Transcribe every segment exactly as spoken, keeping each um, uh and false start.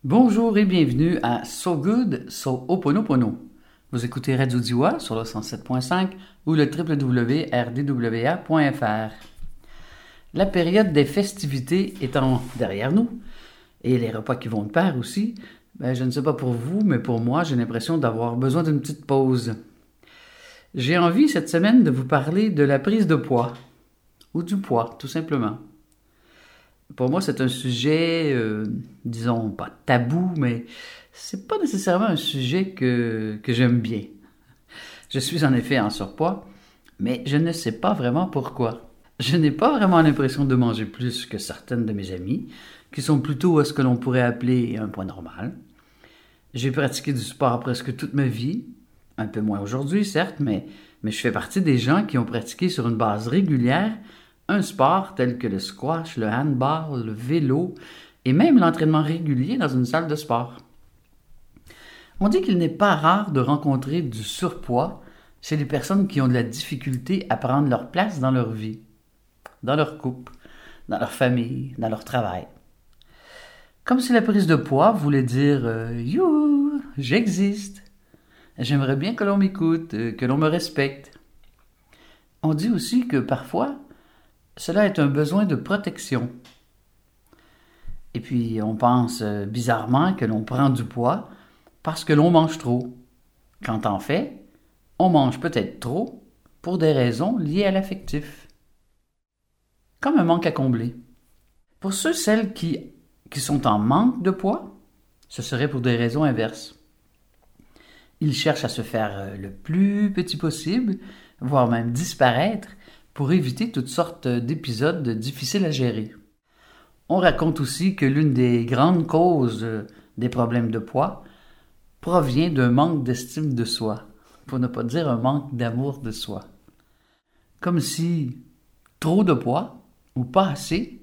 Bonjour et bienvenue à So Good, So Oponopono. Vous écoutez Radio Diwa sur le cent sept point cinq ou le w w w point r d w a point f r. La période des festivités étant derrière nous, et les repas qui vont de pair aussi, ben je ne sais pas pour vous, mais pour moi, j'ai l'impression d'avoir besoin d'une petite pause. J'ai envie cette semaine de vous parler de la prise de poids, ou du poids, tout simplement. Pour moi, c'est un sujet, euh, disons, pas tabou, mais c'est pas nécessairement un sujet que, que j'aime bien. Je suis en effet en surpoids, mais je ne sais pas vraiment pourquoi. Je n'ai pas vraiment l'impression de manger plus que certaines de mes amies, qui sont plutôt à ce que l'on pourrait appeler un poids normal. J'ai pratiqué du sport presque toute ma vie, un peu moins aujourd'hui, certes, mais, mais je fais partie des gens qui ont pratiqué sur une base régulière un sport tel que le squash, le handball, le vélo et même l'entraînement régulier dans une salle de sport. On dit qu'il n'est pas rare de rencontrer du surpoids chez les personnes qui ont de la difficulté à prendre leur place dans leur vie, dans leur couple, dans leur famille, dans leur travail. Comme si la prise de poids voulait dire euh, « Youhou, j'existe, j'aimerais bien que l'on m'écoute, euh, que l'on me respecte ». On dit aussi que parfois, cela est un besoin de protection. Et puis, on pense euh, bizarrement que l'on prend du poids parce que l'on mange trop, quand en fait, on mange peut-être trop pour des raisons liées à l'affectif. Comme un manque à combler. Pour ceux, celles qui, qui sont en manque de poids, ce serait pour des raisons inverses. Ils cherchent à se faire le plus petit possible, voire même disparaître, pour éviter toutes sortes d'épisodes difficiles à gérer. On raconte aussi que l'une des grandes causes des problèmes de poids provient d'un manque d'estime de soi, pour ne pas dire un manque d'amour de soi. Comme si trop de poids, ou pas assez,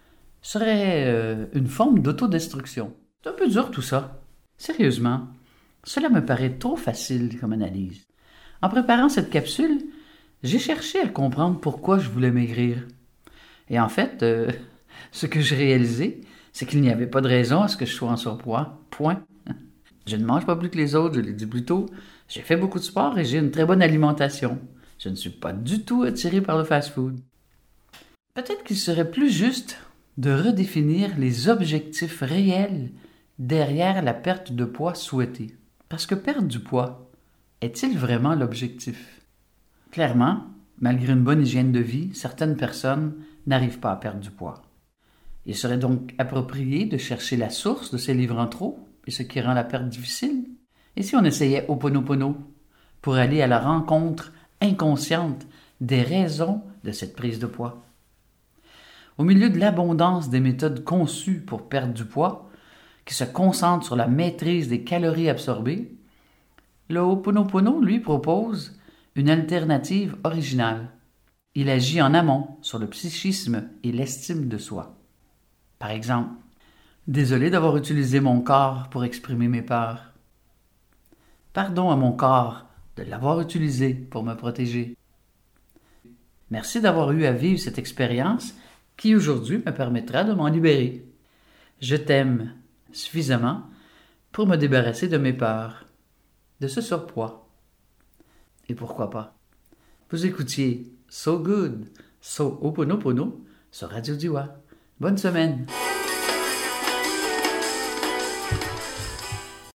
serait une forme d'autodestruction. C'est un peu dur tout ça. Sérieusement, cela me paraît trop facile comme analyse. En préparant cette capsule, j'ai cherché à comprendre pourquoi je voulais maigrir. Et en fait, euh, ce que j'ai réalisé, c'est qu'il n'y avait pas de raison à ce que je sois en surpoids. Point. Je ne mange pas plus que les autres, je l'ai dit plus tôt. J'ai fait beaucoup de sport et j'ai une très bonne alimentation. Je ne suis pas du tout attiré par le fast-food. Peut-être qu'il serait plus juste de redéfinir les objectifs réels derrière la perte de poids souhaitée. Parce que perdre du poids, est-il vraiment l'objectif? Clairement, malgré une bonne hygiène de vie, certaines personnes n'arrivent pas à perdre du poids. Il serait donc approprié de chercher la source de ces livres en trop et ce qui rend la perte difficile. Et si on essayait Ho'oponopono pour aller à la rencontre inconsciente des raisons de cette prise de poids? Au milieu de l'abondance des méthodes conçues pour perdre du poids, qui se concentrent sur la maîtrise des calories absorbées, le Ho'oponopono lui propose une alternative originale. Il agit en amont sur le psychisme et l'estime de soi. Par exemple, désolé d'avoir utilisé mon corps pour exprimer mes peurs. Pardon à mon corps de l'avoir utilisé pour me protéger. Merci d'avoir eu à vivre cette expérience qui aujourd'hui me permettra de m'en libérer. Je t'aime suffisamment pour me débarrasser de mes peurs, de ce surpoids. Et pourquoi pas? Vous écoutiez So Good, So Oponopono sur Radio Diwa. Bonne semaine!